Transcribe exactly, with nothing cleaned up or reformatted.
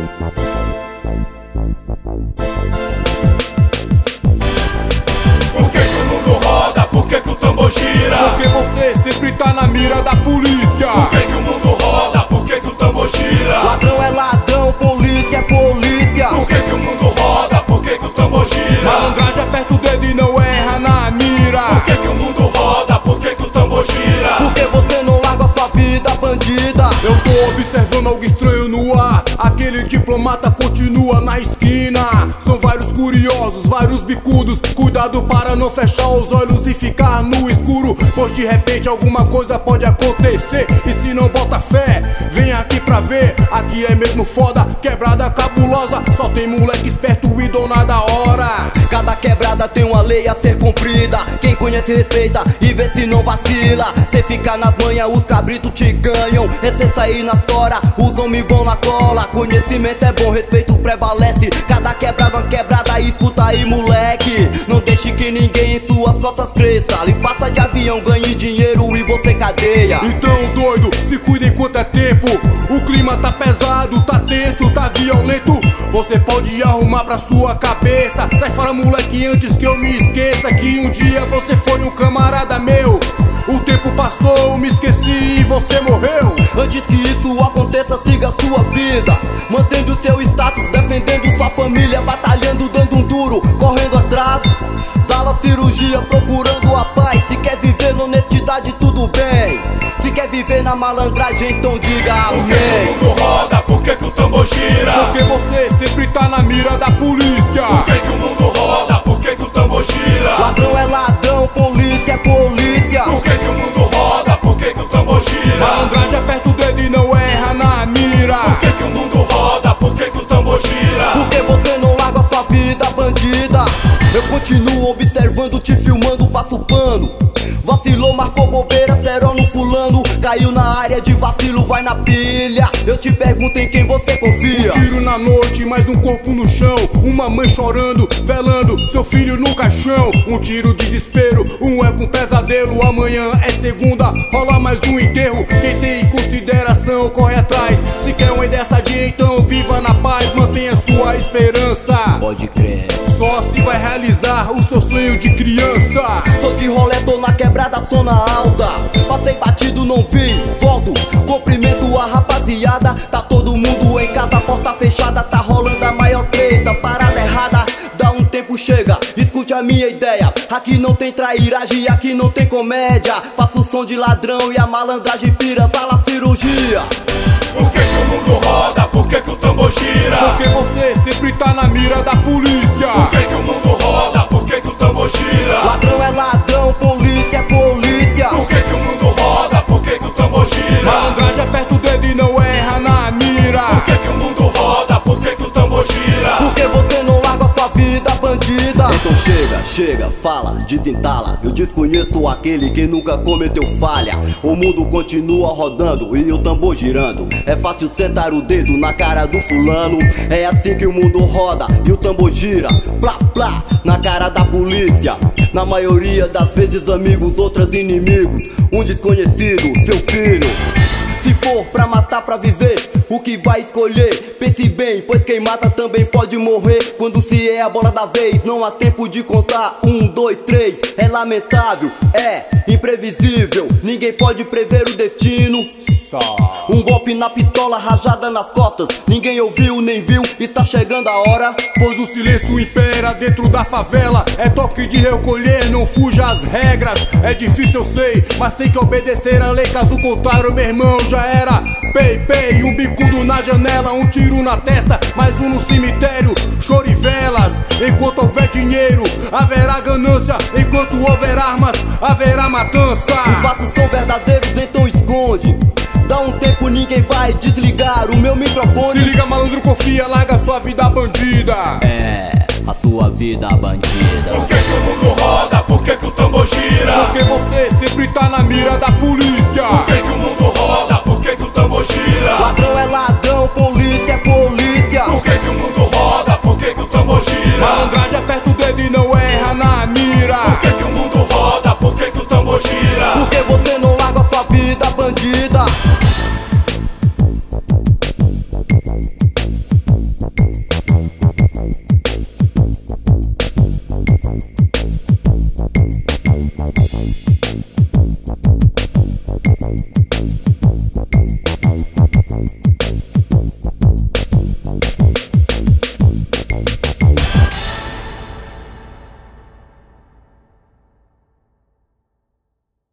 Por que que o mundo roda? Por que que o tambor gira? Porque você sempre tá na mira da polícia. Por que que o mundo roda? Por que que o tambor gira? Ladrão é ladrão, polícia é polícia. Por que que o mundo roda? Por que que o tambor gira? Malandragem aperta o dedo e não erra na mira. Por que que o mundo roda? Por que que o tambor gira? Porque você não larga a sua vida bandida. Eu tô observando algo estranho no ar. Aquele diplomata continua na esquina. São vários curiosos, vários bicudos. Cuidado para não fechar os olhos e ficar no escuro, pois de repente alguma coisa pode acontecer. E se não bota fé, vem aqui pra ver. Aqui é mesmo foda, quebrada cabulosa. Só tem moleque esperto e dona da hora. Cada quebrada tem uma lei a ser cumprida. Quem conhece respeita e vê se não vacila. Cê fica nas manhas, os cabritos te ganham. É cê sair na tora, os homens vão na cola. Conhecimento é bom, respeito prevalece. Cada quebrada, uma quebrada, escuta aí moleque. Não deixe que ninguém em suas costas cresça. Lhe faça de avião, ganhe dinheiro e você cadeia. Então doido, se cuida enquanto é tempo. O clima tá pesado, tá tenso, tá violento. Você pode arrumar pra sua cabeça. Sai fora moleque antes que eu me esqueça que um dia você foi um camarada meu. O tempo passou, me esqueci e você morreu. Antes que isso aconteça, siga sua vida, mantendo seu status, defendendo sua família, batalhando, dando um duro, correndo atrás. Sala cirurgia, procurando a paz. Se quer viver na honestidade, tudo bem. Se quer viver na malandragem, então diga amém. Por que que o mundo roda? Por que que o tambor gira? Porque você sempre tá na mira da polícia. Por que que o mundo roda? Por que que o tambor gira? Ladrão é ladrão, polícia é polícia. Por que que o mundo roda? Por que que o tambor gira? Malandragem aperta o dedo e não erra na mira. Por que que o mundo roda? Por que que o tambor gira? Porque você não larga a sua vida bandida. Eu continuo observando, te filmando, passo pano. Vacilou, marcou bobeira, serão no fulano. Caiu na área de vacilo, vai na pilha. Eu te pergunto em quem você confia. Um tiro na noite, mais um corpo no chão. Uma mãe chorando, velando seu filho no caixão. Um tiro, desespero, um eco, um pesadelo. Amanhã é segunda, rola mais um enterro. Quem tem consideração corre atrás. Se quer uma ideia sadia, então viva na paz. Mantenha sua esperança. Pode crer. Só assim vai realizar o seu sonho de criança. Tô de rolê, tô na quebrada, zona alta. Passei batido, não vi, volto. Cumprimento a rapaziada. Tá todo mundo em casa, porta fechada. Tá rolando a maior treta, parada errada. Dá um tempo, chega, escute a minha ideia. Aqui não tem trairagem, aqui não tem comédia. Faço o som de ladrão e a malandragem pira. Sala cirurgia. Por que que o mundo roda? Por que que o tambor gira? Porque você sempre tá na mira da polícia. Por que que o mundo roda? Por que que o tambor gira? Ladrão é ladrão, polícia é polícia. Por que que o mundo roda? Por que que o tambor gira? Malandragem aperta o dedo e não erra na mira. Por que que o mundo roda? Por que que o tambor gira? Porque você não larga a sua vida bandida. Então chega, chega, fala, desentala. Eu desconheço aquele que nunca cometeu falha. O mundo continua rodando e o tambor girando. É fácil sentar o dedo na cara do fulano. É assim que o mundo roda e o tambor gira. Plá, plá, na cara da polícia. Na maioria das vezes amigos, outras inimigos. Um desconhecido, seu filho. Se for pra matar, pra viver, o que vai escolher? Pense bem, pois quem mata também pode morrer. Quando se é a bola da vez, não há tempo de contar. Um, dois, três, é lamentável, é imprevisível. Ninguém pode prever o destino. Só. Um golpe na pistola, rajada nas costas. Ninguém ouviu nem viu, está chegando a hora. Pois o silêncio impera dentro da favela. É toque de recolher, não fuja às regras. É difícil eu sei, mas tem que obedecer a lei. Caso contrário, meu irmão, já era. Pei, pei, um bicudo na janela, um tiro na testa, mais um no cemitério, choro e velas. Enquanto houver dinheiro, haverá ganância. Enquanto houver armas, haverá matança. Os fatos são verdadeiros, então esconde. Dá um tempo, ninguém vai desligar o meu microfone. Se liga, malandro, confia, larga sua vida bandida. É, a sua vida bandida. Por que que o mundo roda? Por que que o tambor gira? Porque você sempre tá na mira da polícia. Por que